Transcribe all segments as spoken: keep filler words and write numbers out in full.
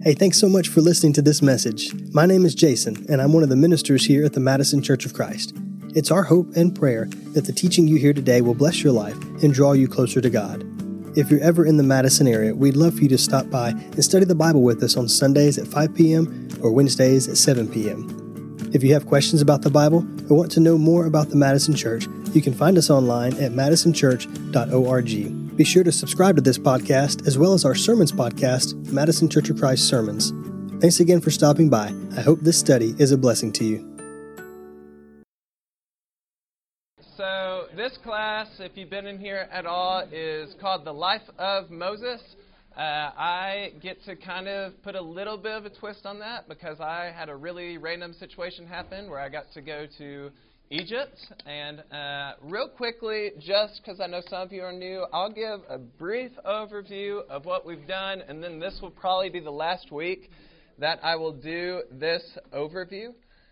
Hey, thanks so much for listening to this message. My name is Jason, and I'm one of the ministers here at the Madison Church of Christ. It's our hope and prayer that the teaching you hear today will bless your life and draw you closer to God. If you're ever in the Madison area, we'd love for you to stop by and study the Bible with us on Sundays at five p.m. or Wednesdays at seven p.m. If you have questions about the Bible or want to know more about the Madison Church, you can find us online at madison church dot org. Be sure to subscribe to this podcast as well as our sermons podcast, Madison Church of Christ Sermons. Thanks again for stopping by. I hope this study is a blessing to you. So this class, if you've been in here at all, is called The Life of Moses. Uh, I get to kind of put a little bit of a twist on that because I had a really random situation happen where I got to go to Egypt. And uh, real quickly, just because I know some of you are new, I'll give a brief overview of what we've done, and then this will probably be the last week that I will do this overview.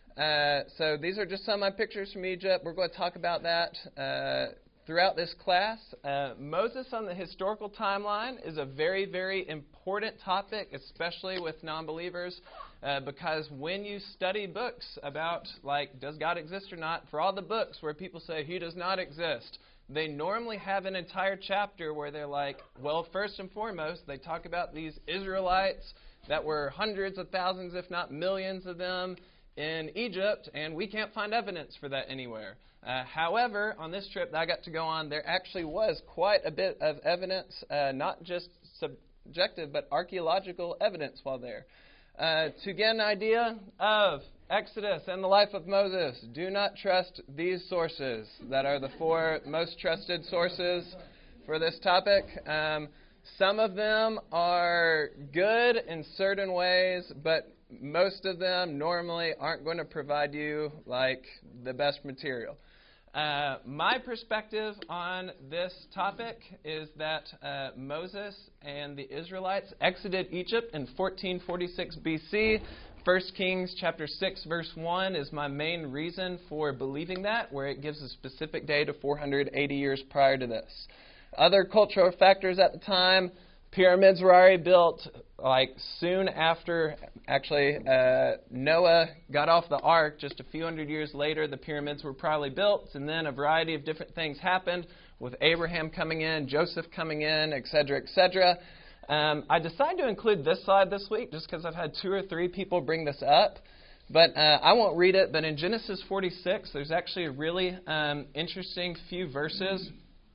Uh, so these are just some of my pictures from Egypt. We're going to talk about that uh, throughout this class. Uh, Moses on the historical timeline is a very, very important topic, especially with non-believers. Uh, because when you study books about, like, does God exist or not, for all the books where people say he does not exist, they normally have an entire chapter where they're like, well, first and foremost, they talk about these Israelites that were hundreds of thousands, if not millions of them in Egypt, and we can't find evidence for that anywhere. Uh, however, on this trip that I got to go on, there actually was quite a bit of evidence, uh, not just subjective, but archaeological evidence while there. Uh, to get an idea of Exodus and the life of Moses, do not trust these sources that are the four most trusted sources for this topic. Um, some of them are good in certain ways, but most of them normally aren't going to provide you like the best material. Uh, my perspective on this topic is that uh, Moses and the Israelites exited Egypt in fourteen forty-six B C. First Kings chapter six verse one is my main reason for believing that, where it gives a specific date of four hundred eighty years prior to this. Other cultural factors at the time, pyramids were already built like soon after actually uh, Noah got off the ark. Just a few hundred years later, the pyramids were probably built, and then a variety of different things happened with Abraham coming in, Joseph coming in, et cetera, et cetera. Um, I decided to include this slide this week just because I've had two or three people bring this up. But uh, I won't read it, but in Genesis forty-six, there's actually a really um, interesting few verses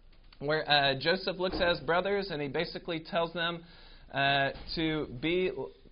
where uh, Joseph looks at his brothers and he basically tells them uh, to be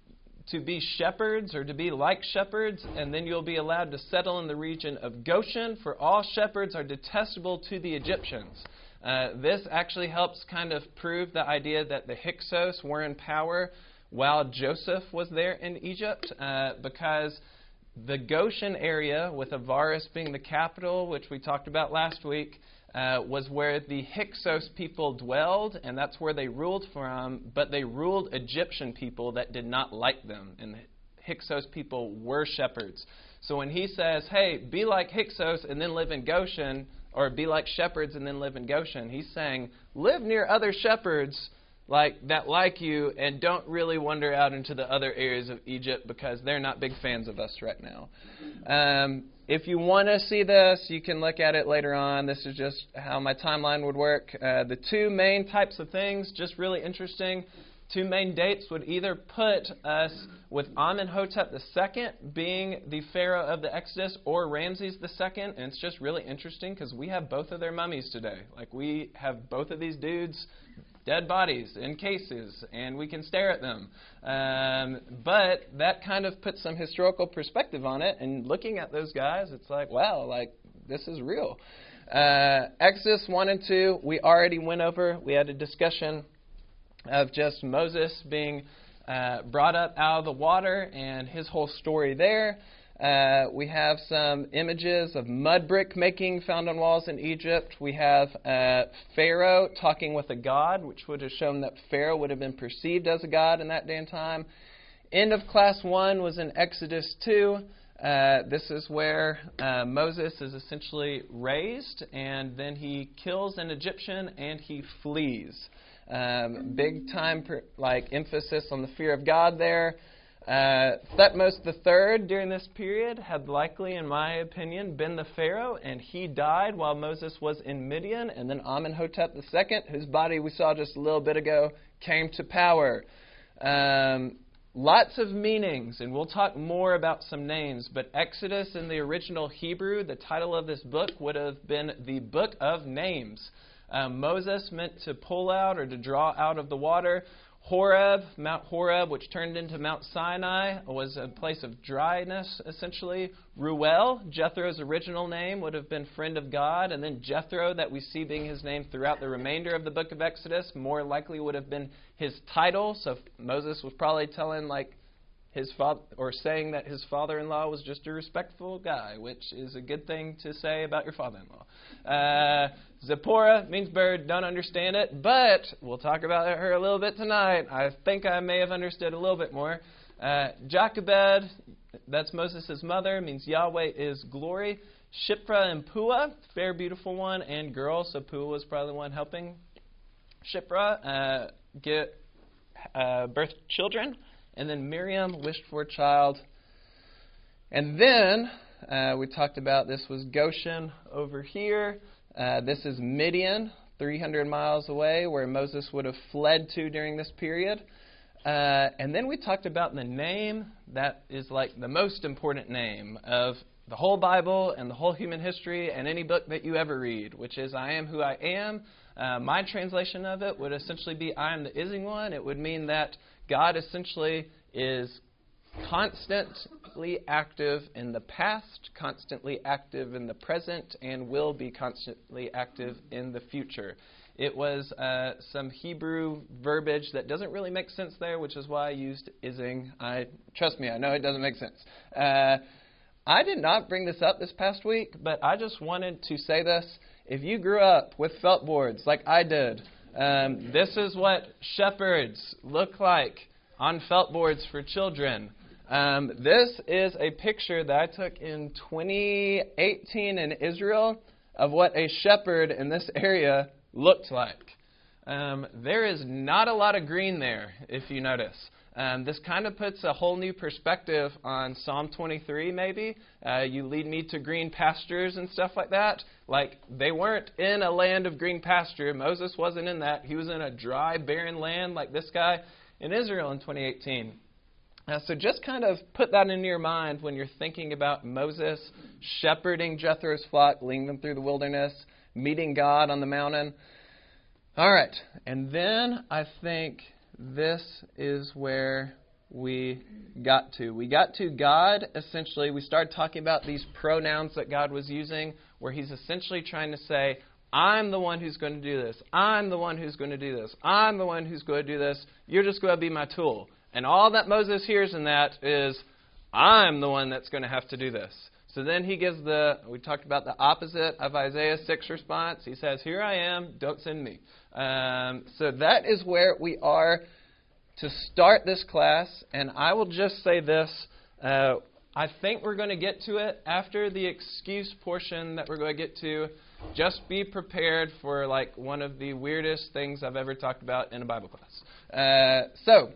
to be shepherds or to be like shepherds, and then you'll be allowed to settle in the region of Goshen, for all shepherds are detestable to the Egyptians. Uh, this actually helps kind of prove the idea that the Hyksos were in power while Joseph was there in Egypt, uh, because the Goshen area, with Avaris being the capital, which we talked about last week, Uh, was where the Hyksos people dwelled, and that's where they ruled from, but they ruled Egyptian people that did not like them, and the Hyksos people were shepherds. So when he says, hey, be like Hyksos and then live in Goshen, or be like shepherds and then live in Goshen, he's saying, live near other shepherds like that like you, and don't really wander out into the other areas of Egypt because they're not big fans of us right now. Um, if you want to see this, you can look at it later on. This is just how my timeline would work. Uh, the two main types of things, just really interesting. Two main dates would either put us with Amenhotep the Second being the pharaoh of the Exodus, or Ramses the Second. And it's just really interesting because we have both of their mummies today. Like, we have both of these dudes' dead bodies in cases, and we can stare at them. Um, but that kind of puts some historical perspective on it, and looking at those guys, it's like, wow, like, this is real. Uh, Exodus one and two, we already went over. We had a discussion of just Moses being uh, brought up out of the water and his whole story there. Uh, we have some images of mud brick making found on walls in Egypt. We have uh, Pharaoh talking with a god, which would have shown that Pharaoh would have been perceived as a god in that day and time. End of class one was in Exodus two. Uh, this is where uh, Moses is essentially raised, and then he kills an Egyptian and he flees. Um, big time, per, like, emphasis on the fear of God there. Uh, Thutmose the third during this period had likely, in my opinion, been the Pharaoh, and he died while Moses was in Midian. And then Amenhotep the second, whose body we saw just a little bit ago, came to power. Um, lots of meanings, and we'll talk more about some names, but Exodus in the original Hebrew, the title of this book would have been the Book of Names. Um, Moses meant to pull out or to draw out of the water. Horeb, Mount Horeb, which turned into Mount Sinai, was a place of dryness, essentially. Reuel, Jethro's original name, would have been friend of God. And then Jethro, that we see being his name throughout the remainder of the book of Exodus, more likely would have been his title. So Moses was probably telling, like, his father, or saying that his father-in-law was just a respectful guy, which is a good thing to say about your father-in-law. Uh, Zipporah means bird, don't understand it, but we'll talk about her a little bit tonight. I think I may have understood a little bit more. Uh, Jochebed, that's Moses' mother, means Yahweh is glory. Shiphrah and Puah, fair, beautiful one, and girl, so Puah was probably the one helping Shiphrah uh, get uh, birth children. And then Miriam wished for a child. And then uh, we talked about this was Goshen over here. Uh, this is Midian, three hundred miles away, where Moses would have fled to during this period. Uh, and then we talked about the name that is like the most important name of the whole Bible and the whole human history and any book that you ever read, which is I am who I am. Uh, my translation of it would essentially be I am the Ising One. It would mean that God essentially is constantly active in the past, constantly active in the present, and will be constantly active in the future. It was uh, some Hebrew verbiage that doesn't really make sense there, which is why I used Ising. I trust me, I know it doesn't make sense. Uh, I did not bring this up this past week, but I just wanted to say this. If you grew up with felt boards like I did, um, this is what shepherds look like on felt boards for children. Um, this is a picture that I took in twenty eighteen in Israel of what a shepherd in this area looked like. Um, there is not a lot of green there, if you notice. Um, this kind of puts a whole new perspective on Psalm twenty-three, maybe. Uh, you lead me to green pastures and stuff like that. Like, they weren't in a land of green pasture. Moses wasn't in that. He was in a dry, barren land like this guy in Israel in twenty eighteen. Uh, so just kind of put that in your mind when you're thinking about Moses shepherding Jethro's flock, leading them through the wilderness, meeting God on the mountain. All right, and then I think this is where we got to. We got to God, essentially. We started talking about these pronouns that God was using, where he's essentially trying to say, I'm the one who's going to do this. I'm the one who's going to do this. I'm the one who's going to do this. You're just going to be my tool. And all that Moses hears in that is, I'm the one that's going to have to do this. So then he gives the, we talked about the opposite of Isaiah six response. He says, here I am, don't send me. Um, so that is where we are to start this class. And I will just say this. Uh, I think we're going to get to it after the excuse portion that we're going to get to. Just be prepared for like one of the weirdest things I've ever talked about in a Bible class. Uh, so,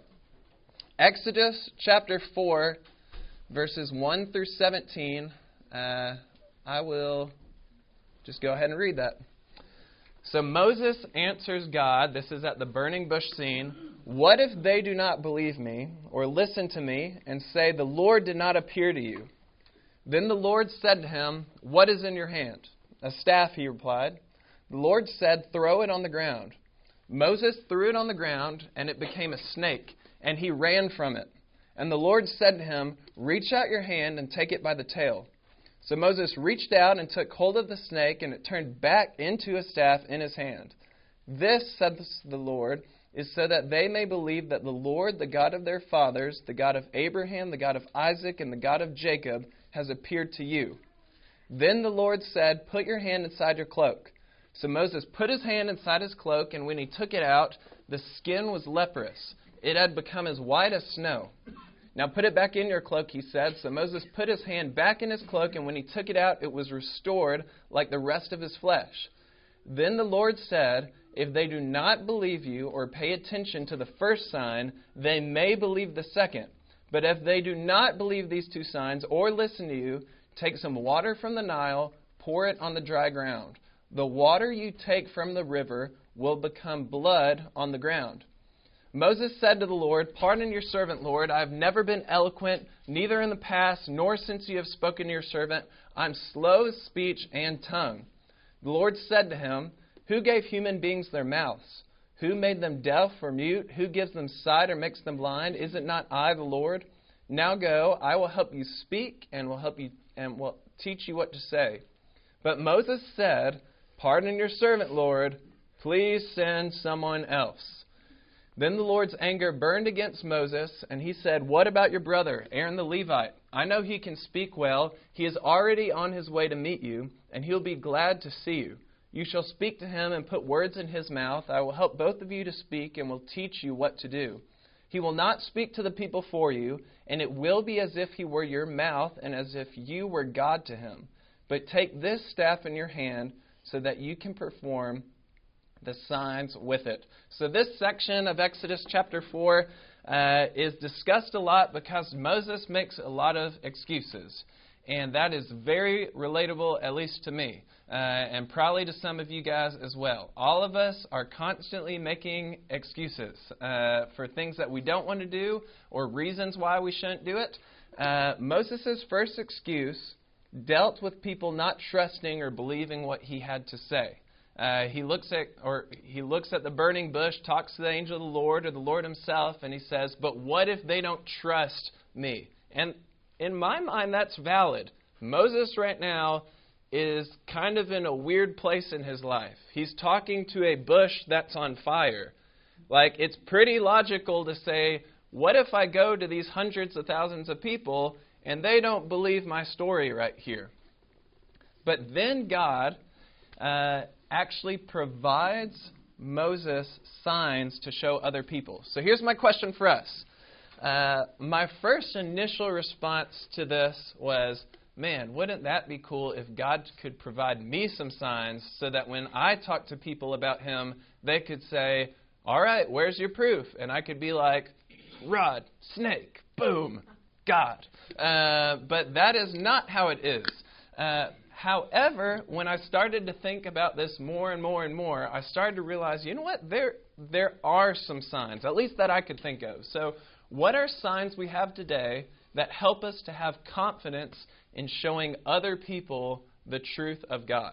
Exodus chapter four, verses one through seventeen. Uh, I will just go ahead and read that. So Moses answers God, this is at the burning bush scene, what if they do not believe me or listen to me and say, the Lord did not appear to you? Then the Lord said to him, what is in your hand? A staff, he replied. The Lord said, throw it on the ground. Moses threw it on the ground, and it became a snake, and he ran from it. And the Lord said to him, reach out your hand and take it by the tail. So Moses reached out and took hold of the snake, and it turned back into a staff in his hand. This, said the Lord, is so that they may believe that the Lord, the God of their fathers, the God of Abraham, the God of Isaac, and the God of Jacob, has appeared to you. Then the Lord said, put your hand inside your cloak. So Moses put his hand inside his cloak, and when he took it out, the skin was leprous. It had become as white as snow. Now put it back in your cloak, he said. So Moses put his hand back in his cloak, and when he took it out, it was restored like the rest of his flesh. Then the Lord said, If they do not believe you or pay attention to the first sign, they may believe the second. But if they do not believe these two signs or listen to you, take some water from the Nile, pour it on the dry ground. The water you take from the river will become blood on the ground." Moses said to the Lord, "Pardon your servant, Lord. I have never been eloquent, neither in the past, nor since you have spoken to your servant. I'm slow of speech and tongue." The Lord said to him, "Who gave human beings their mouths? Who made them deaf or mute? Who gives them sight or makes them blind? Is it not I, the Lord? Now go, I will help you speak and will help you and will teach you what to say." But Moses said, "Pardon your servant, Lord. Please send someone else." Then the Lord's anger burned against Moses, and he said, "What about your brother, Aaron the Levite? I know he can speak well. He is already on his way to meet you, and he'll be glad to see you. You shall speak to him and put words in his mouth. I will help both of you to speak and will teach you what to do. He will not speak to the people for you, and it will be as if he were your mouth and as if you were God to him. But take this staff in your hand so that you can perform the signs with it." So this section of Exodus chapter four uh, is discussed a lot because Moses makes a lot of excuses. And that is very relatable, at least to me, uh, and probably to some of you guys as well. All of us are constantly making excuses uh, for things that we don't want to do or reasons why we shouldn't do it. Uh, Moses' first excuse dealt with people not trusting or believing what he had to say. Uh, he looks at or he looks at the burning bush, talks to the angel of the Lord or the Lord himself, and he says, "But what if they don't trust me?" And in my mind, that's valid. Moses right now is kind of in a weird place in his life. He's talking to a bush that's on fire. Like, it's pretty logical to say, what if I go to these hundreds of thousands of people and they don't believe my story right here? But then God uh, actually provides Moses signs to show other people. So here's my question for us. Uh, my first initial response to this was, man, wouldn't that be cool if God could provide me some signs so that when I talk to people about him, they could say, all right, where's your proof? And I could be like, rod, snake, boom, God. Uh, but that is not how it is. Uh, however, when I started to think about this more and more and more, I started to realize, you know what, there, there are some signs, at least that I could think of. So what are signs we have today that help us to have confidence in showing other people the truth of God?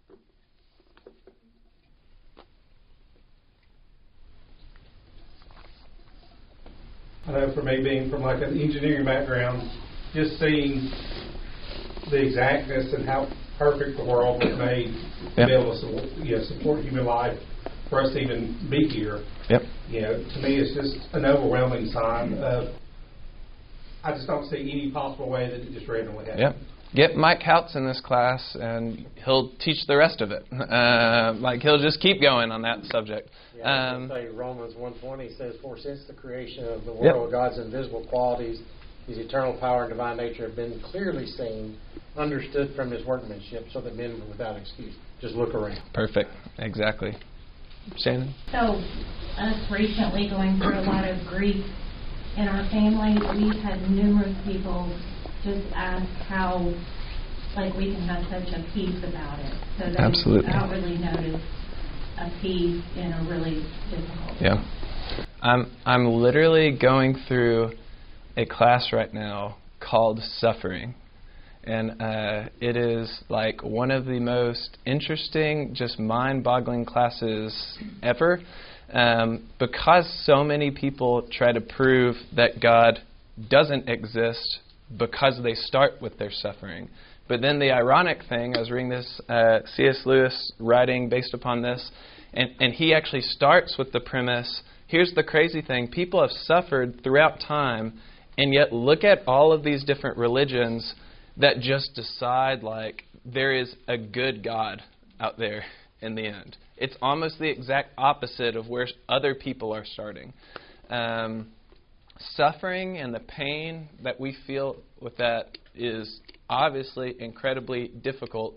I know for me, being from like an engineering background, just seeing the exactness and how perfect the world was made to yep. be able to you know, support human life, for us to even be here. Yep. You know, to me, it's just an overwhelming sign of, I just don't see any possible way that it just randomly happened. Yep. Get Mike Houts in this class, and he'll teach the rest of it. Uh, like, he'll just keep going on that subject. Yeah, I um, say Romans one twenty says, "For since the creation of the world, yep. God's invisible qualities, his eternal power and divine nature have been clearly seen, understood from his workmanship, so that men were without excuse." Just look around. Perfect. Exactly. Shannon? So, us recently going through a lot of grief in our family, we've had numerous people just ask how, like, we can have such a peace about it. So they Absolutely. outwardly notice a peace in a really difficult Yeah. way. I'm, I'm literally going through a class right now called Suffering. And uh, it is like one of the most interesting, just mind-boggling classes ever, um, because so many people try to prove that God doesn't exist because they start with their suffering. But then the ironic thing, I was reading this uh, C S Lewis writing based upon this, and, and he actually starts with the premise, here's the crazy thing, people have suffered throughout time, and yet look at all of these different religions that just decide, like, there is a good God out there in the end. It's almost the exact opposite of where other people are starting. Um, suffering and the pain that we feel with that is obviously incredibly difficult,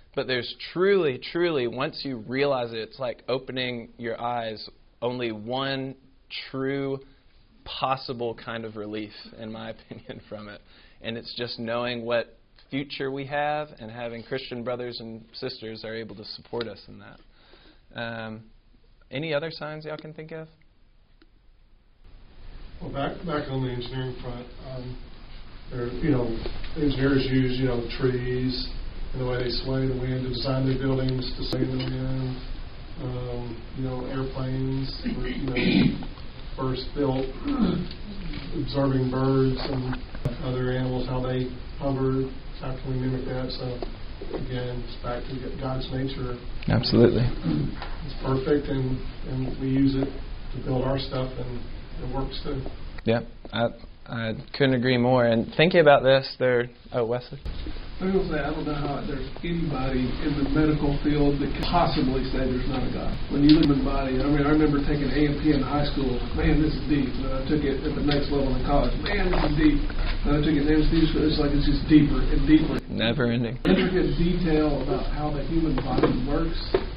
But there's truly, truly, once you realize it, it's like opening your eyes, only one true possible kind of relief, in my opinion, from it. And it's just knowing what future we have and having Christian brothers and sisters are able to support us in that. Um, any other signs y'all can think of? Well, back back on the engineering front, um, there, you know, engineers use, you know, trees and the way they sway the wind to design their buildings to sway the wind. Um, you know, airplanes, were, you know, first built observing birds and other animals, how they hovered. How can we mimic that? So, again, it's back to God's nature. Absolutely. It's perfect, and, and we use it to build our stuff, and it works too. Yeah, I, I couldn't agree more. And thinking about this, there. Oh, Wesley. I was going to say, I don't know how there's anybody in the medical field that can possibly say there's not a God. When you live in the body, I mean, I remember taking A M P in high school. Man, this is deep. And then I took it at the next level in college. Man, this is deep. And I took it in anesthesia school. It's like it's just deeper and deeper. Never ending. Intricate detail about how the human body works.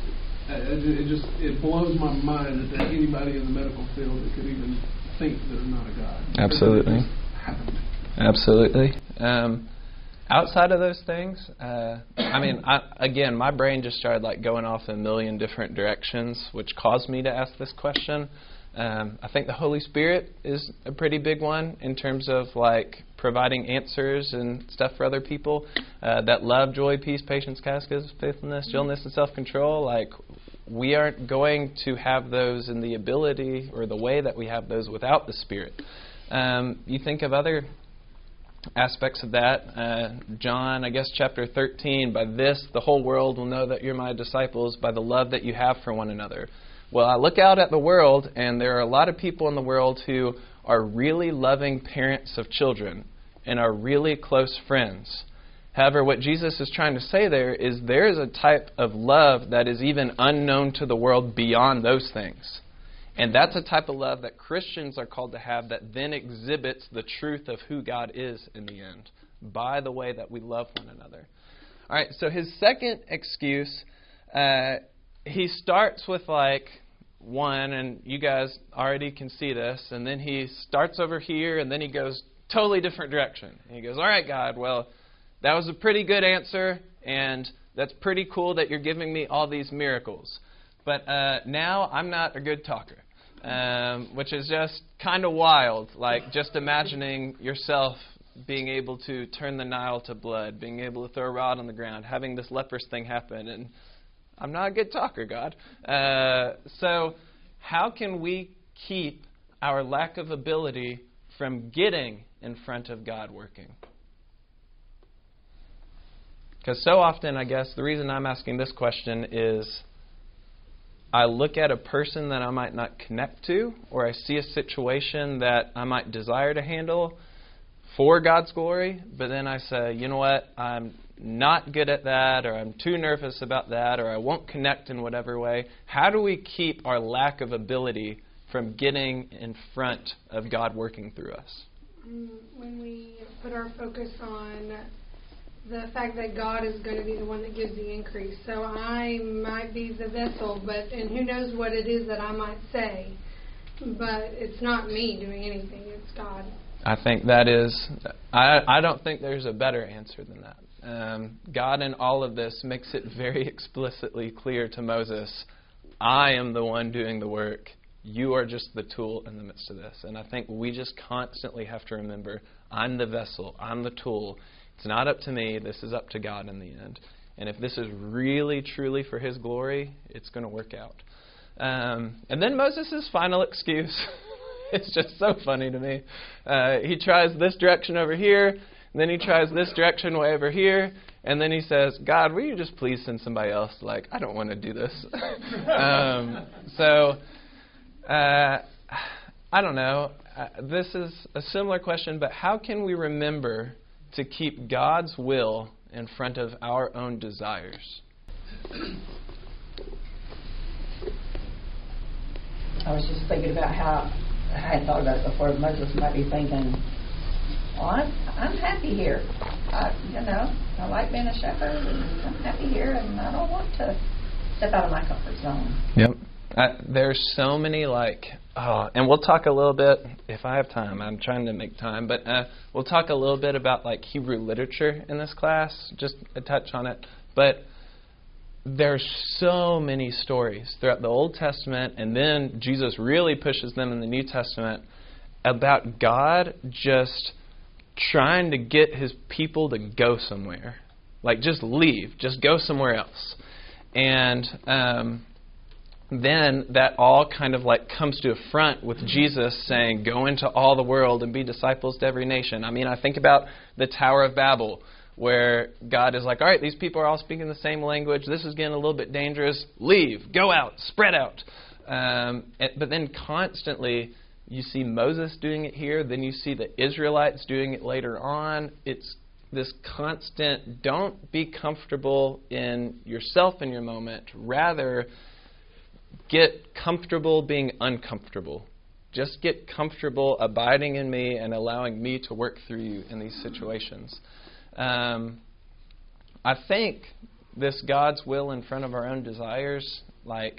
It just it blows my mind that there's anybody in the medical field that could even think there's not a God. Absolutely. Happened. Absolutely. Um, outside of those things, uh, I mean, I, again, my brain just started like going off in a million different directions, which caused me to ask this question. Um, I think the Holy Spirit is a pretty big one in terms of like providing answers and stuff for other people. Uh, that love, joy, peace, patience, kindness, faithfulness, gentleness, and self-control. Like, we aren't going to have those in the ability or the way that we have those without the Spirit. Um, you think of other aspects of that. Uh, John, I guess, chapter thirteen, by this the whole world will know that you're my disciples, by the love that you have for one another. Well, I look out at the world, and there are a lot of people in the world who are really loving parents of children and are really close friends. However, what Jesus is trying to say there is there is a type of love that is even unknown to the world beyond those things. And that's a type of love that Christians are called to have that then exhibits the truth of who God is in the end by the way that we love one another. All right, so his second excuse, uh, he starts with like one, and you guys already can see this, and then he starts over here, and then he goes totally different direction. And he goes, all right, God, well, that was a pretty good answer, and that's pretty cool that you're giving me all these miracles. But uh, now I'm not a good talker, um, which is just kind of wild, like just imagining yourself being able to turn the Nile to blood, being able to throw a rod on the ground, having this leprous thing happen, and I'm not a good talker, God. Uh, so how can we keep our lack of ability from getting in front of God working? Because so often, I guess, the reason I'm asking this question is I look at a person that I might not connect to, or I see a situation that I might desire to handle for God's glory, but then I say, you know what, I'm not good at that, or I'm too nervous about that, or I won't connect in whatever way. How do we keep our lack of ability from getting in front of God working through us? When we put our focus on the fact that God is going to be the one that gives the increase. So I might be the vessel, but and who knows what it is that I might say. But it's not me doing anything, it's God. I think that is, I, I don't think there's a better answer than that. Um, God in all of this makes it very explicitly clear to Moses, I am the one doing the work. You are just the tool in the midst of this. And I think we just constantly have to remember, I'm the vessel, I'm the tool. It's not up to me, this is up to God in the end. And if this is really, truly for His glory, it's going to work out. Um, and then Moses' final excuse, it's just so funny to me. Uh, he tries this direction over here, and then he tries this direction way over here, and then he says, God, will you just please send somebody else? Like, I don't want to do this. um, so, uh, I don't know. Uh, this is a similar question, but how can we remember to keep God's will in front of our own desires? I was just thinking about how I hadn't thought about it before. Moses might be thinking, well, I'm, I'm happy here. I, you know, I like being a shepherd, and I'm happy here, and I don't want to step out of my comfort zone. Yep. Uh, there's so many, like, oh, and we'll talk a little bit, if I have time, I'm trying to make time, but uh, we'll talk a little bit about, like, Hebrew literature in this class, just a touch on it. But there's so many stories throughout the Old Testament, and then Jesus really pushes them in the New Testament about God just trying to get his people to go somewhere. Like, just leave. Just go somewhere else. And um, then that all kind of like comes to a front with Jesus saying, go into all the world and be disciples to every nation. I mean, I think about the Tower of Babel, where God is like, all right, these people are all speaking the same language. This is getting a little bit dangerous. Leave. Go out. Spread out. Um, but then constantly you see Moses doing it here. Then you see the Israelites doing it later on. It's this constant, don't be comfortable in yourself in your moment. Rather, get comfortable being uncomfortable. Just get comfortable abiding in me and allowing me to work through you in these situations. Um, I think this God's will in front of our own desires, like,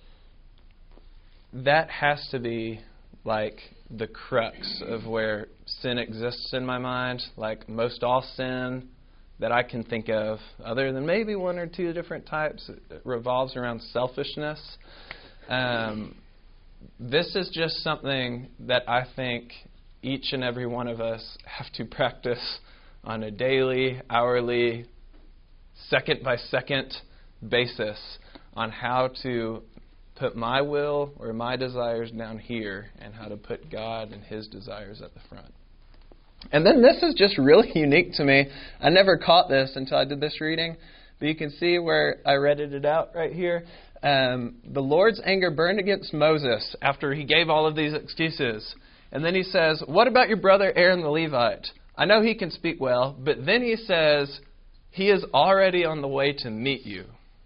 that has to be like the crux of where sin exists in my mind. Like most all sin that I can think of, other than maybe one or two different types, it revolves around selfishness. Um, this is just something that I think each and every one of us have to practice on a daily, hourly, second by second basis on how to put my will or my desires down here and how to put God and his desires at the front. And then this is just really unique to me. I never caught this until I did this reading, but you can see where I read it out right here. Um, the Lord's anger burned against Moses after he gave all of these excuses. And then he says, what about your brother Aaron the Levite? I know he can speak well, but then he says, he is already on the way to meet you.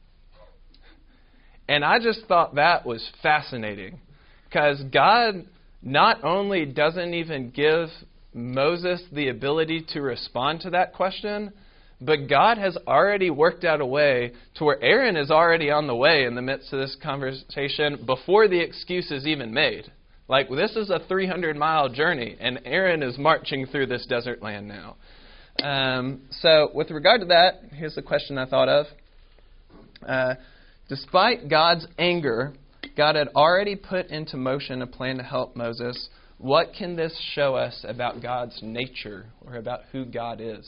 And I just thought that was fascinating, because God not only doesn't even give Moses the ability to respond to that question, but God has already worked out a way to where Aaron is already on the way in the midst of this conversation before the excuse is even made. Like, this is a three hundred mile journey, and Aaron is marching through this desert land now. Um, so with regard to that, here's the question I thought of. Uh, despite God's anger, God had already put into motion a plan to help Moses. What can this show us about God's nature or about who God is?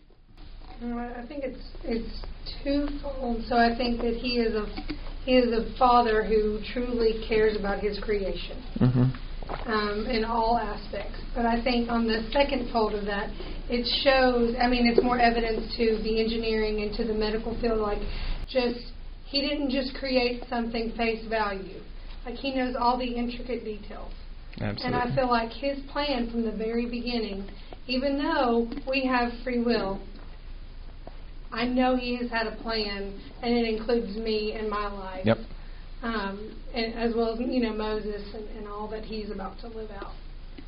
I think it's it's twofold. So I think that he is a he is a father who truly cares about his creation, mm-hmm. um, in all aspects. But I think on the second fold of that, it shows. I mean, it's more evidence to the engineering and to the medical field. Like, just he didn't just create something face value. Like, he knows all the intricate details. Absolutely. And I feel like his plan from the very beginning, even though we have free will, I know he has had a plan, and it includes me and my life. Yep. Um, and as well as, you know, Moses and, and all that he's about to live out.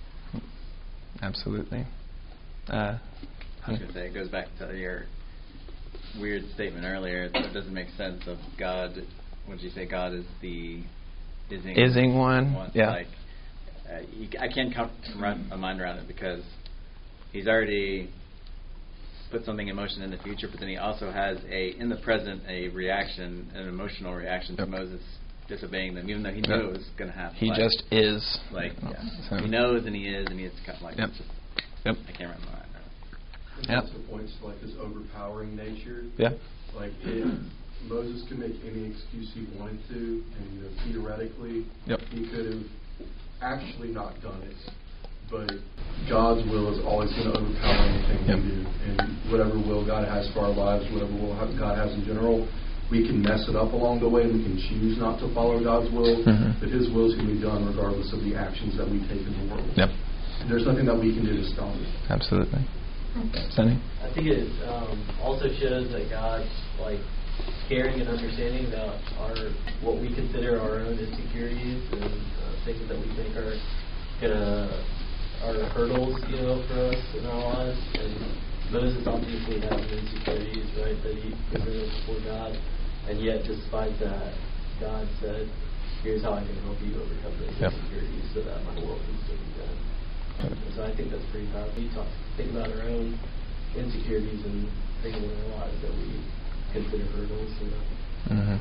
Absolutely. Uh, I was going to say, it goes back to your weird statement earlier. It doesn't make sense of God. What did you say? God is the ising, ising one. one. Yeah. Like, uh, you, I can't come run my mind around it, because he's already put something in motion in the future, but then he also has a in the present a reaction, an emotional reaction yep. to Moses disobeying them, even though he knew yep. it was going to happen. He like, just is. Like yeah. so. He knows, and he is, and he's kind of like yep. just, yep. I can't remember that. It yep. also points to like his overpowering nature. Yeah. Like if Moses could make any excuse he wanted to, and you know, theoretically yep. he could have actually not done it. But God's will is always going to overpower anything yep. we do. And whatever will God has for our lives, whatever will God has in general, we can mess it up along the way, and we can choose not to follow God's will. Mm-hmm. But his will is going to be done regardless of the actions that we take in the world. Yep. There's nothing that we can do to stop it. Absolutely. Sunny? I think it um, also shows that God's like caring and understanding about our what we consider our own insecurities and uh, things that we think are gonna are hurdles, you know, for us in our lives. And Moses obviously has insecurities, right, that he presented before God, and yet despite that, God said, here's how I can help you overcome those yep. insecurities so that my will can still be done. Um, so I think that's pretty powerful. We talk, think about our own insecurities and things in our lives that we consider hurdles. You know? Mm-hmm.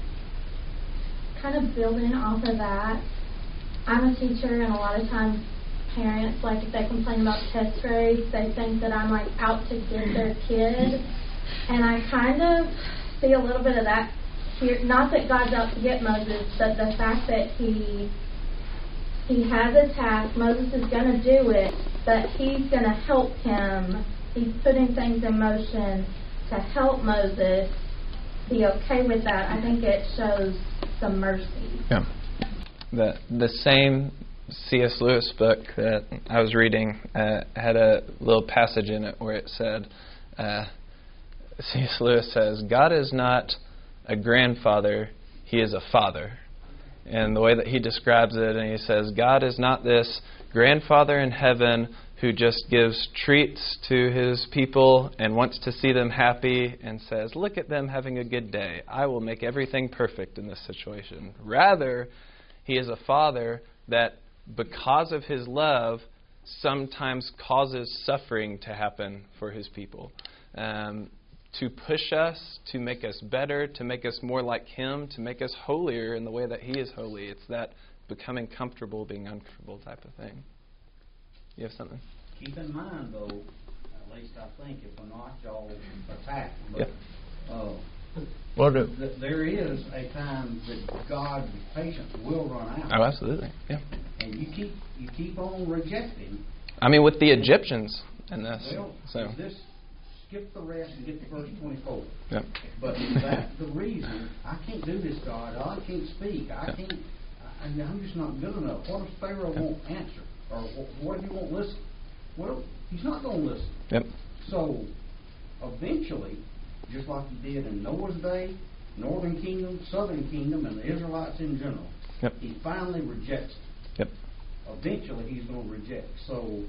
Kind of building off of that, I'm a teacher, and a lot of times parents, like if they complain about test grades, they think that I'm like out to get their kid, and I kind of see a little bit of that here. Not that God's out to get Moses, but the fact that he he has a task. Moses is going to do it, but he's going to help him. He's putting things in motion to help Moses be okay with that. I think it shows some mercy. Yeah. The the same C S Lewis book that I was reading uh, had a little passage in it where it said, uh, C S Lewis says, God is not a grandfather, he is a father. And the way that he describes it, and he says, God is not this grandfather in heaven who just gives treats to his people and wants to see them happy and says, look at them having a good day. I will make everything perfect in this situation. Rather, he is a father that, because of his love, sometimes causes suffering to happen for his people. Um, to push us, to make us better, to make us more like him, to make us holier in the way that he is holy. It's that becoming comfortable, being uncomfortable type of thing. You have something? Keep in mind, though, at least I think, if we're not, y'all attack. But, yeah. uh, well, do, th- there is a time that God's patience will run out. Oh, absolutely. Yeah. And you keep you keep on rejecting. I mean, with the Egyptians in this. Well, so. this skip the rest and get to verse twenty-four. Yep. But that's the reason I can't do this, God. I can't speak. I yep. can't. I, I'm just not good enough. What if Pharaoh yep. won't answer? Or what if he won't listen? What if he's not going to listen? Yep. So eventually, just like he did in Noah's day, Northern Kingdom, Southern Kingdom, and the Israelites in general, yep. he finally rejects it. Yep. Eventually, he's going to reject. So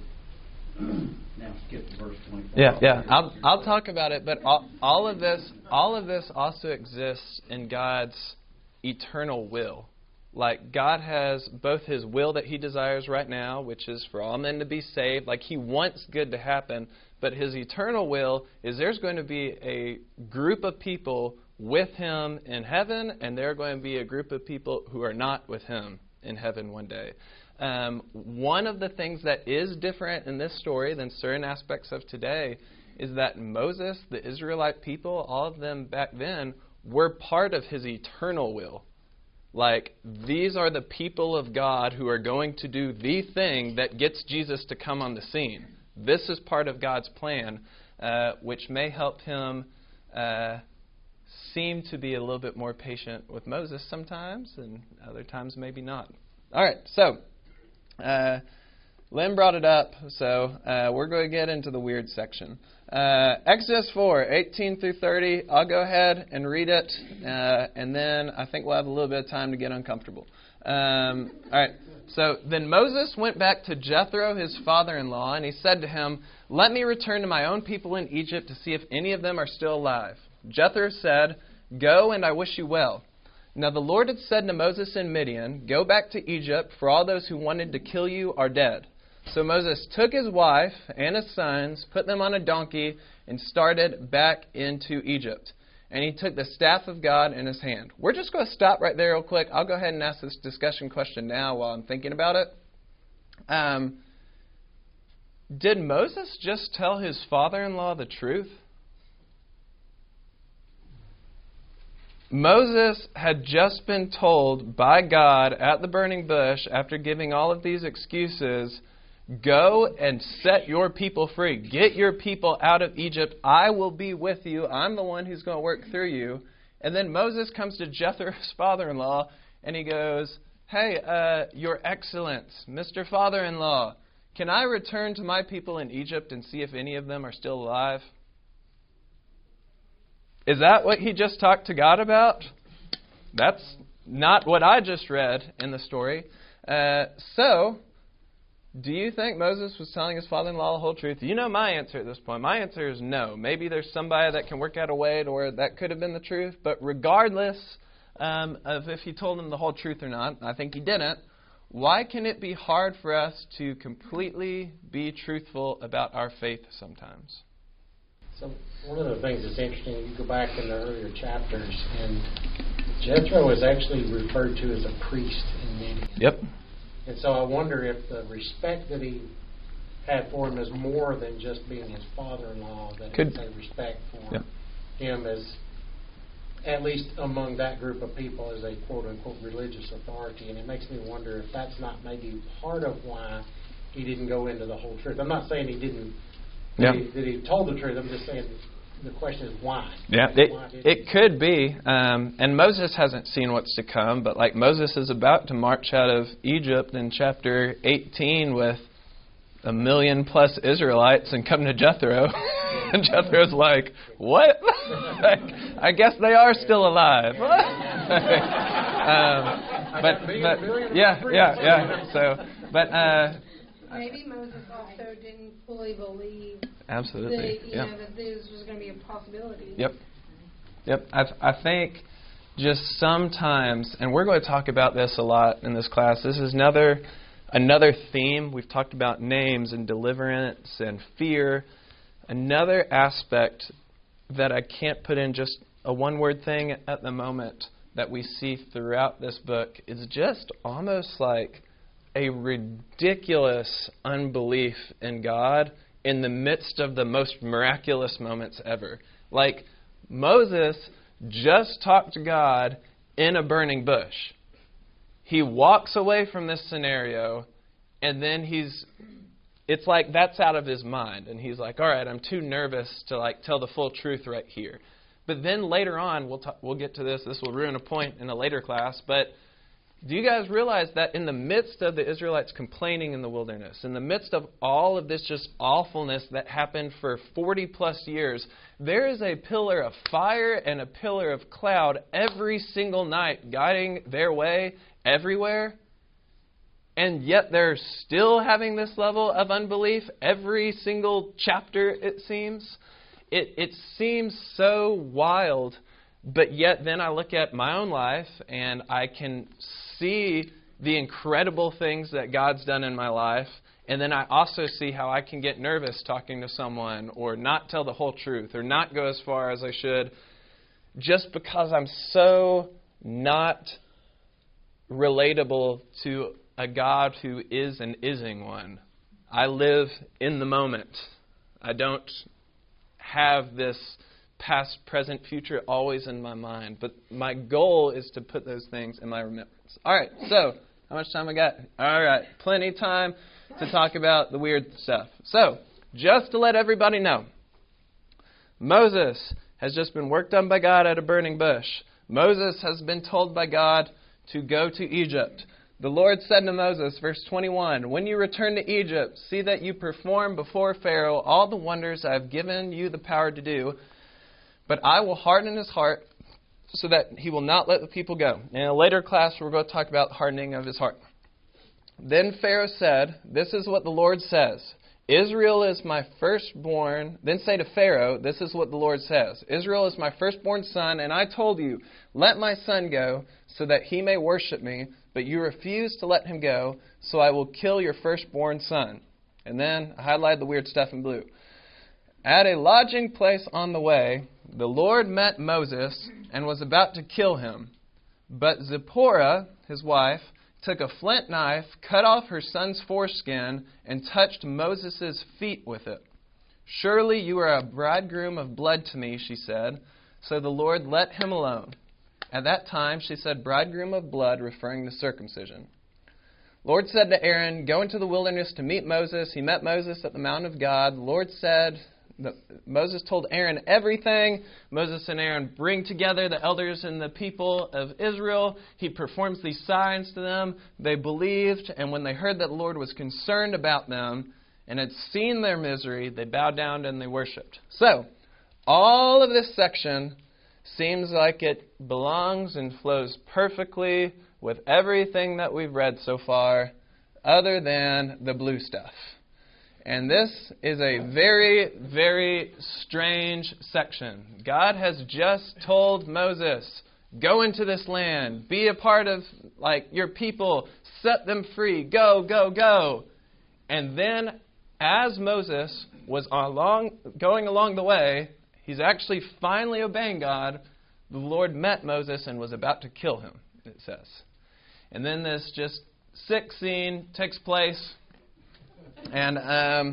now skip to verse twenty-four. Yeah, yeah. I'll I'll talk about it, but all, all of this, all of this also exists in God's eternal will. Like, God has both His will that He desires right now, which is for all men to be saved. Like, He wants good to happen. But His eternal will is there's going to be a group of people with Him in heaven, and there are going to be a group of people who are not with Him in heaven one day. Um, one of the things that is different in this story than certain aspects of today is that Moses, the Israelite people, all of them back then, were part of His eternal will. Like, these are the people of God who are going to do the thing that gets Jesus to come on the scene. This is part of God's plan, uh, which may help Him uh, seem to be a little bit more patient with Moses sometimes, and other times maybe not. All right, so uh, Lynn brought it up, so uh, we're going to get into the weird section. Uh, Exodus four, eighteen through thirty. I'll go ahead and read it, uh, and then I think we'll have a little bit of time to get uncomfortable. Um, all right. So then Moses went back to Jethro, his father-in-law, and he said to him, "Let me return to my own people in Egypt to see if any of them are still alive." Jethro said, "Go, and I wish you well." Now the Lord had said to Moses in Midian, "Go back to Egypt, for all those who wanted to kill you are dead." So Moses took his wife and his sons, put them on a donkey, and started back into Egypt. And he took the staff of God in his hand. We're just going to stop right there real quick. I'll go ahead and ask this discussion question now while I'm thinking about it. Um, did Moses just tell his father-in-law the truth? Moses had just been told by God at the burning bush, after giving all of these excuses, "Go and set your people free. Get your people out of Egypt. I will be with you. I'm the one who's going to work through you." And then Moses comes to Jethro's father-in-law, and he goes, "Hey, uh, Your Excellence, Mister Father-in-law, can I return to my people in Egypt and see if any of them are still alive?" Is that what he just talked to God about? That's not what I just read in the story. Uh, so... do you think Moses was telling his father-in-law the whole truth? You know my answer at this point. My answer is no. Maybe there's somebody that can work out a way to where that could have been the truth. But regardless um, of if he told him the whole truth or not, I think he didn't. Why can it be hard for us to completely be truthful about our faith sometimes? So one of the things that's interesting, you go back in the earlier chapters, and Jethro is actually referred to as a priest in Midian. Yep. And so I wonder if the respect that he had for him is more than just being his father-in-law, that Could. it's a respect for Yep. him as, at least among that group of people, as a quote-unquote religious authority. And it makes me wonder if that's not maybe part of why he didn't go into the whole truth. I'm not saying he didn't, Yeah. that, he, that he told the truth. I'm just saying the question is why. Yeah, it, it could be. Um, and Moses hasn't seen what's to come, but like Moses is about to march out of Egypt in chapter eighteen with a million plus Israelites and come to Jethro. And Jethro's like, what? Like, I guess they are still alive. um, but, but yeah, yeah, yeah. So, but uh, maybe Moses also didn't fully believe absolutely, that, you yeah. know, that this was going to be a possibility. Yep, yep. I I think just sometimes, and we're going to talk about this a lot in this class. This is another another theme. We've talked about names and deliverance and fear. Another aspect that I can't put in just a one-word thing at the moment that we see throughout this book is just almost like a ridiculous unbelief in God in the midst of the most miraculous moments ever. Like, Moses just talked to God in a burning bush. He walks away from this scenario, and then he's, it's like that's out of his mind. And he's like, all right, I'm too nervous to like tell the full truth right here. But then later on, we'll talk, we'll get to this. This will ruin a point in a later class. But do you guys realize that in the midst of the Israelites complaining in the wilderness, in the midst of all of this just awfulness that happened for forty plus years, there is a pillar of fire and a pillar of cloud every single night guiding their way everywhere? And yet they're still having this level of unbelief every single chapter, it seems. It, it seems so wild, but yet then I look at my own life and I can see the incredible things that God's done in my life, and then I also see how I can get nervous talking to someone or not tell the whole truth or not go as far as I should just because I'm so not relatable to a God who is and isn't one. I live in the moment. I don't have this past, present, future always in my mind. But my goal is to put those things in my remembrance. All right, so how much time I got? All right, plenty of time to talk about the weird stuff. So, just to let everybody know, Moses has just been worked on by God at a burning bush. Moses has been told by God to go to Egypt. The Lord said to Moses, verse twenty-one, when you return to Egypt, see that you perform before Pharaoh all the wonders I have given you the power to do, but I will harden his heart so that he will not let the people go. In a later class, we're going to talk about the hardening of his heart. Then Pharaoh said, this is what the Lord says. Israel is my firstborn. Then say to Pharaoh, this is what the Lord says. Israel is my firstborn son, and I told you, let my son go so that he may worship me, but you refuse to let him go, so I will kill your firstborn son. And then I highlighted the weird stuff in blue. At a lodging place on the way, the Lord met Moses and was about to kill him. But Zipporah, his wife, took a flint knife, cut off her son's foreskin, and touched Moses' feet with it. Surely you are a bridegroom of blood to me, she said. So the Lord let him alone. At that time she said bridegroom of blood, referring to circumcision. Lord said to Aaron, go into the wilderness to meet Moses. He met Moses at the mountain of God. The Lord said, the, Moses told Aaron everything. Moses and Aaron bring together the elders and the people of Israel. He performs these signs to them. They believed, and when they heard that the Lord was concerned about them and had seen their misery, they bowed down and they worshipped. So, all of this section seems like it belongs and flows perfectly with everything that we've read so far other than the blue stuff. And this is a very, very strange section. God has just told Moses, go into this land, be a part of like your people, set them free, go, go, go. And then as Moses was along, going along the way, he's actually finally obeying God. The Lord met Moses and was about to kill him, it says. And then this just sick scene takes place. And um,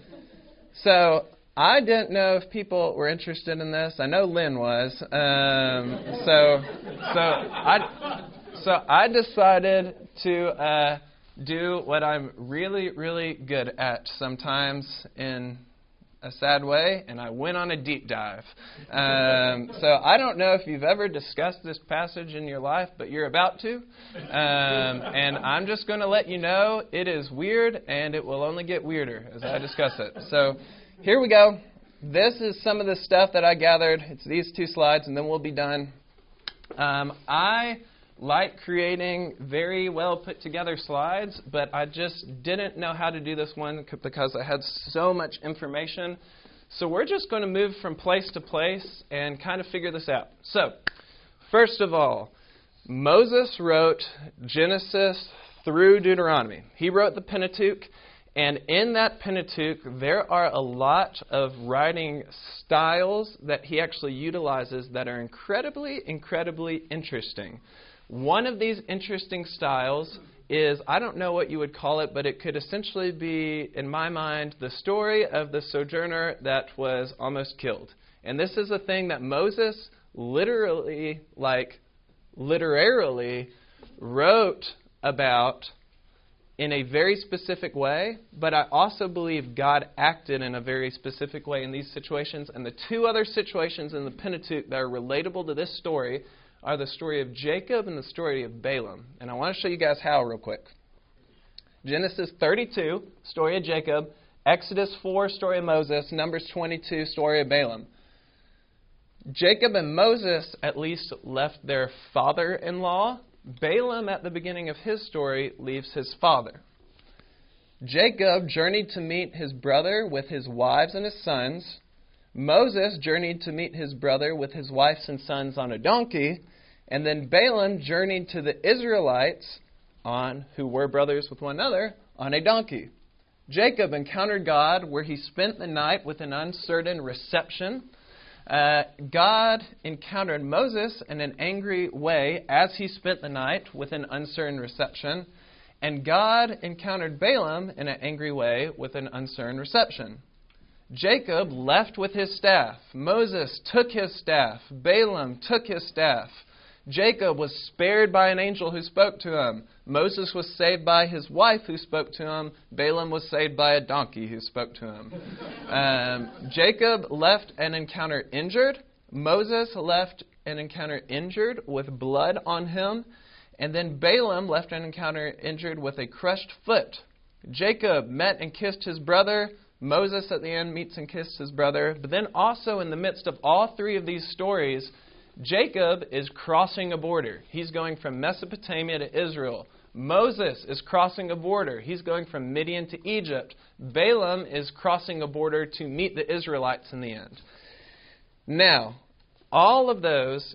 so I didn't know if people were interested in this. I know Lynn was. Um, so so I so I decided to uh, do what I'm really, really good at sometimes in a sad way, and I went on a deep dive. Um, so I don't know if you've ever discussed this passage in your life, but you're about to. Um, and I'm just going to let you know it is weird, and it will only get weirder as I discuss it. So here we go. This is some of the stuff that I gathered. It's these two slides, and then we'll be done. Um, I like creating very well put together slides, but I just didn't know how to do this one because I had so much information. So we're just going to move from place to place and kind of figure this out. So, first of all, Moses wrote Genesis through Deuteronomy. He wrote the Pentateuch, and in that Pentateuch, there are a lot of writing styles that he actually utilizes that are incredibly, incredibly interesting. One of these interesting styles is, I don't know what you would call it, but it could essentially be, in my mind, the story of the sojourner that was almost killed. And this is a thing that Moses literally, like, literarily wrote about in a very specific way, but I also believe God acted in a very specific way in these situations. And the two other situations in the Pentateuch that are relatable to this story are the story of Jacob and the story of Balaam. And I want to show you guys how real quick. Genesis thirty-two, story of Jacob. Exodus four, story of Moses. Numbers twenty-two, story of Balaam. Jacob and Moses at least left their father-in-law. Balaam, at the beginning of his story, leaves his father. Jacob journeyed to meet his brother with his wives and his sons. Moses journeyed to meet his brother with his wives and sons on a donkey. And then Balaam journeyed to the Israelites, on who were brothers with one another, on a donkey. Jacob encountered God where he spent the night with an uncertain reception. Uh, God encountered Moses in an angry way as he spent the night with an uncertain reception. And God encountered Balaam in an angry way with an uncertain reception. Jacob left with his staff. Moses took his staff. Balaam took his staff. Jacob was spared by an angel who spoke to him. Moses was saved by his wife who spoke to him. Balaam was saved by a donkey who spoke to him. Um, Jacob left an encounter injured. Moses left an encounter injured with blood on him. And then Balaam left an encounter injured with a crushed foot. Jacob met and kissed his brother. Moses at the end meets and kisses his brother. But then also in the midst of all three of these stories, Jacob is crossing a border. He's going from Mesopotamia to Israel. Moses is crossing a border. He's going from Midian to Egypt. Balaam is crossing a border to meet the Israelites in the end. Now, all of those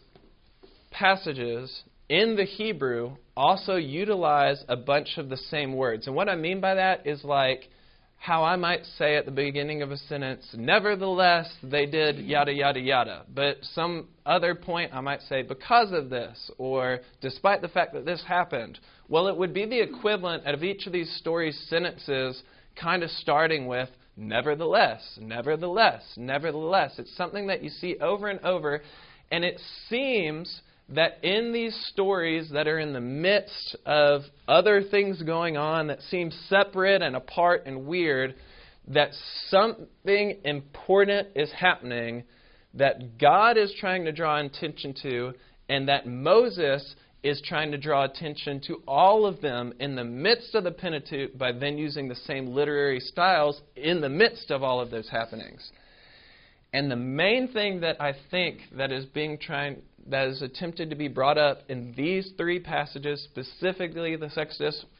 passages in the Hebrew also utilize a bunch of the same words. And what I mean by that is like how I might say at the beginning of a sentence, nevertheless, they did yada, yada, yada. But some other point I might say, because of this, or despite the fact that this happened. Well, it would be the equivalent of each of these stories' sentences kind of starting with, nevertheless, nevertheless, nevertheless. It's something that you see over and over, and it seems that in these stories that are in the midst of other things going on that seem separate and apart and weird, that something important is happening that God is trying to draw attention to, and that Moses is trying to draw attention to all of them in the midst of the Pentateuch by then using the same literary styles in the midst of all of those happenings. And the main thing that I think that is being trying that is attempted to be brought up in these three passages, specifically the Exodus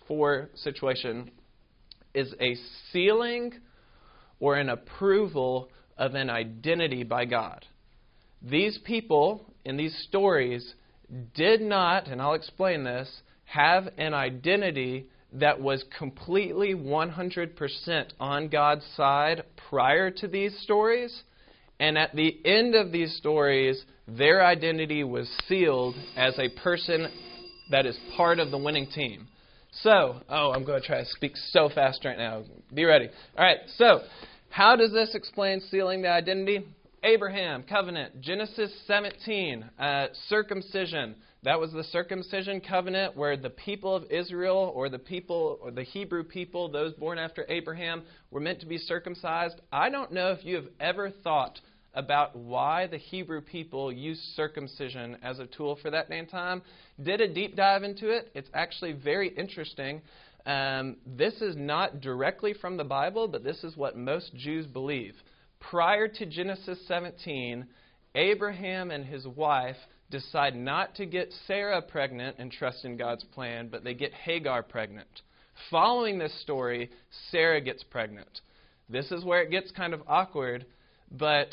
four situation is a sealing or an approval of an identity by God. These people in these stories did not, and I'll explain this, have an identity that was completely one hundred percent on God's side prior to these stories. And at the end of these stories, their identity was sealed as a person that is part of the winning team. So, oh, I'm going to try to speak so fast right now. Be ready. All right, so how does this explain sealing the identity? Abraham, covenant, Genesis seventeen, uh, circumcision. That was the circumcision covenant where the people of Israel or the people or the Hebrew people, those born after Abraham, were meant to be circumcised. I don't know if you have ever thought about why the Hebrew people used circumcision as a tool for that day and time. Did a deep dive into it. It's actually very interesting. Um, this is not directly from the Bible, but this is what most Jews believe. Prior to Genesis seventeen, Abraham and his wife decide not to get Sarah pregnant and trust in God's plan, but they get Hagar pregnant. Following this story, Sarah gets pregnant. This is where it gets kind of awkward, but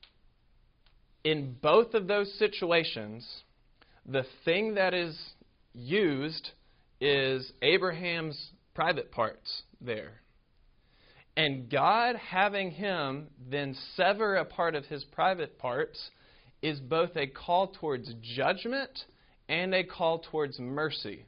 in both of those situations, the thing that is used is Abraham's private parts there. And God having him then sever a part of his private parts is both a call towards judgment and a call towards mercy.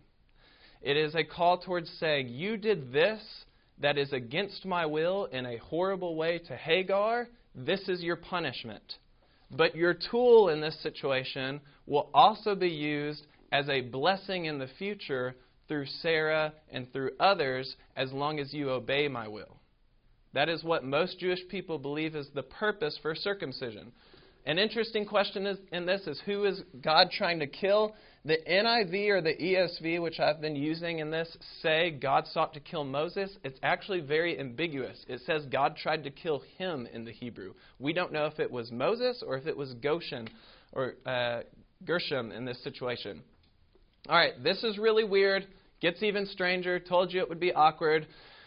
It is a call towards saying, you did this that is against my will in a horrible way to Hagar. This is your punishment. But your tool in this situation will also be used as a blessing in the future through Sarah and through others as long as you obey my will. That is what most Jewish people believe is the purpose for circumcision. An interesting question is, in this is, who is God trying to kill? The N I V or the E S V, which I've been using in this, say God sought to kill Moses. It's actually very ambiguous. It says God tried to kill him in the Hebrew. We don't know if it was Moses or if it was Goshen or uh, Gershom in this situation. All right, this is really weird. Gets even stranger. Told you it would be awkward.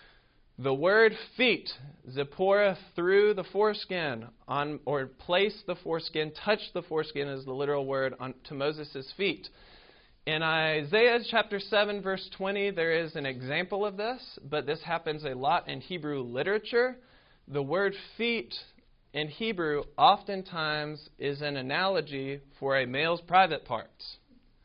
The word feet, Zipporah threw the foreskin on, or placed the foreskin, touched the foreskin is the literal word, on to Moses' feet. In Isaiah chapter seven, verse twenty, there is an example of this, but this happens a lot in Hebrew literature. The word feet in Hebrew oftentimes is an analogy for a male's private parts.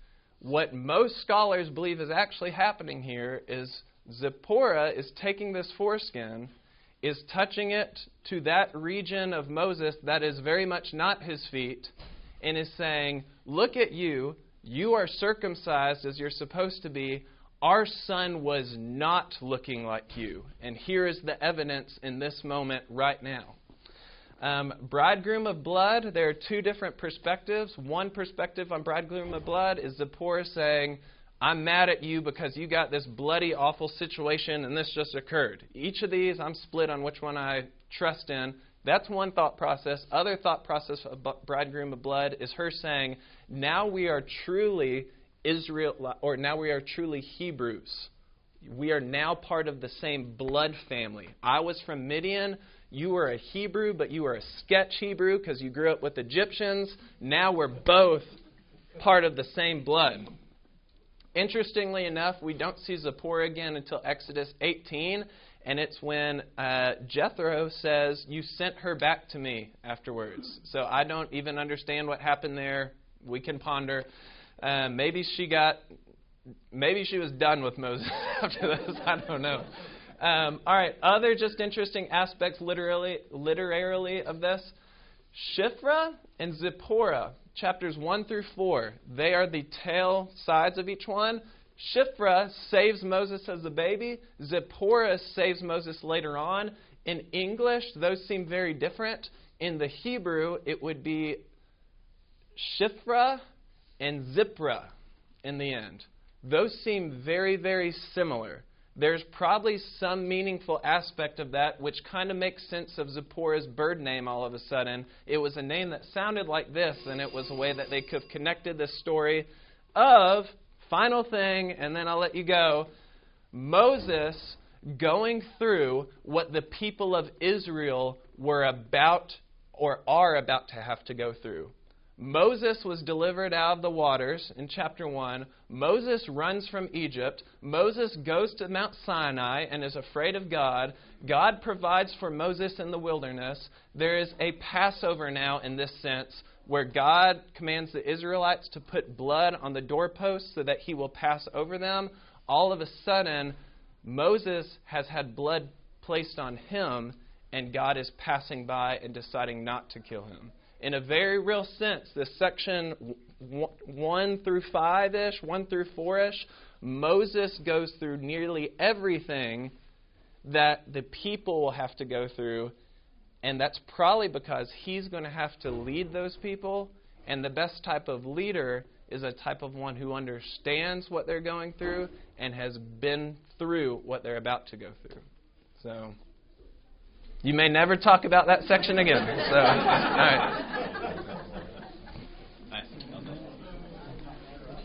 What most scholars believe is actually happening here is Zipporah is taking this foreskin, is touching it to that region of Moses that is very much not his feet, and is saying, look at you, you are circumcised as you're supposed to be. Our son was not looking like you. And here is the evidence in this moment right now. Um, bridegroom of blood, there are two different perspectives. One perspective on bridegroom of blood is Zipporah saying, I'm mad at you because you got this bloody, awful situation and this just occurred. Each of these, I'm split on which one I trust in. That's one thought process. Other thought process of bridegroom of blood is her saying, now we are truly Israel, or now we are truly Hebrews. We are now part of the same blood family. I was from Midian. You were a Hebrew, but you were a sketch Hebrew because you grew up with Egyptians. Now we're both part of the same blood. Interestingly enough, we don't see Zipporah again until Exodus eighteen, and it's when uh, Jethro says, you sent her back to me afterwards. So I don't even understand what happened there. We can ponder. Uh, maybe she got, maybe she was done with Moses after this. I don't know. Um, all right, other just interesting aspects literally, literarily of this. Shiphrah and Zipporah, chapters one through four, they are the tail sides of each one. Shiphrah saves Moses as a baby. Zipporah saves Moses later on. In English, those seem very different. In the Hebrew, it would be Shiphrah and Zipporah in the end. Those seem very, very similar. There's probably some meaningful aspect of that which kind of makes sense of Zipporah's bird name all of a sudden. It was a name that sounded like this, and it was a way that they could have connected this story of, final thing, and then I'll let you go, Moses going through what the people of Israel were about or are about to have to go through. Moses was delivered out of the waters in chapter one. Moses runs from Egypt. Moses goes to Mount Sinai and is afraid of God. God provides for Moses in the wilderness. There is a Passover now in this sense where God commands the Israelites to put blood on the doorposts so that he will pass over them. All of a sudden, Moses has had blood placed on him, and God is passing by and deciding not to kill him. In a very real sense, this section one through five-ish, one through four-ish, Moses goes through nearly everything that the people will have to go through, and that's probably because he's going to have to lead those people, and the best type of leader is a type of one who understands what they're going through and has been through what they're about to go through. So you may never talk about that section again. So, all right.